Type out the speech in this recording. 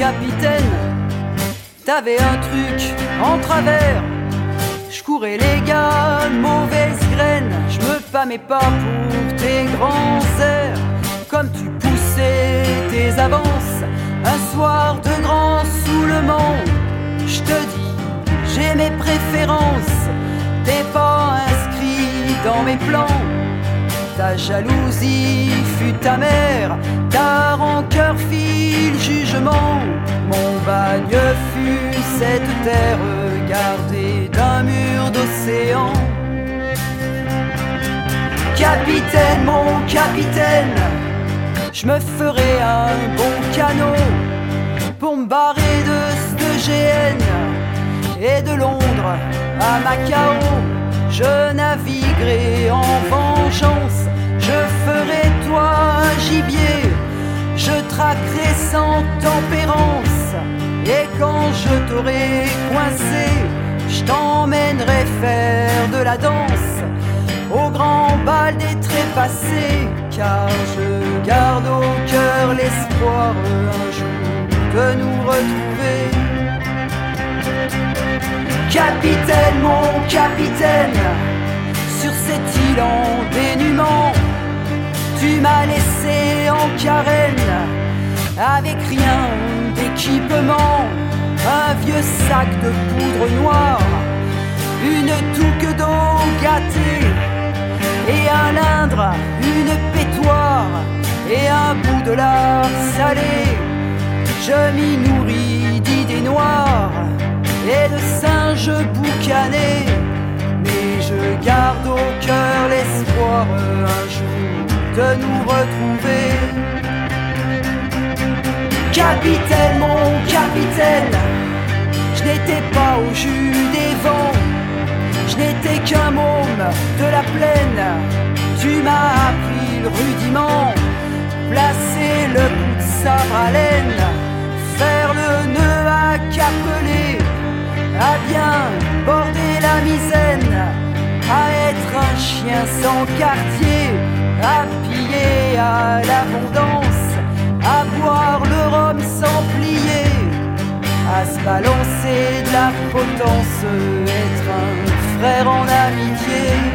capitaine, t'avais un truc en travers. Je courais les gars, mauvaise graine. Je me pâmais pas pour tes grands airs. Comme tu poussais tes avances, un soir de grand saoulement. Je te dis, j'ai mes préférences. T'es pas inscrit dans mes plans. Ta jalousie fut amère, ta rancœur fit le jugement. Mon bagne fut cette terre gardée d'un mur d'océan. Capitaine, mon capitaine, je me ferai un bon canot pour me barrer de cette GN et de Londres à Macao. Je naviguerai en vengeance, je ferai toi un gibier, je traquerai sans tempérance. Et quand je t'aurai coincé, je t'emmènerai faire de la danse au grand bal des trépassés. Car je garde au cœur l'espoir un jour de nous retrouver. Capitaine, mon capitaine, sur cette île en dénuement, tu m'as laissé en carène, avec rien d'équipement, un vieux sac de poudre noire, une touque d'eau gâtée, et un lindre, une pétoire, et un bout de lard salé. Je m'y nourris d'idées noires et de singes boucanés, mais je garde au cœur l'espoir un jour de nous retrouver. Capitaine, mon capitaine, je n'étais pas au jus des vents, je n'étais qu'un môme de la plaine. Tu m'as appris le rudiment, placer le bout de sabre à laine, faire le nœud à capeler, à bien border la misaine, à être un chien sans quartier, à piller à l'abondance, à boire le rhum sans plier, à se balancer de la potence, être un frère en amitié.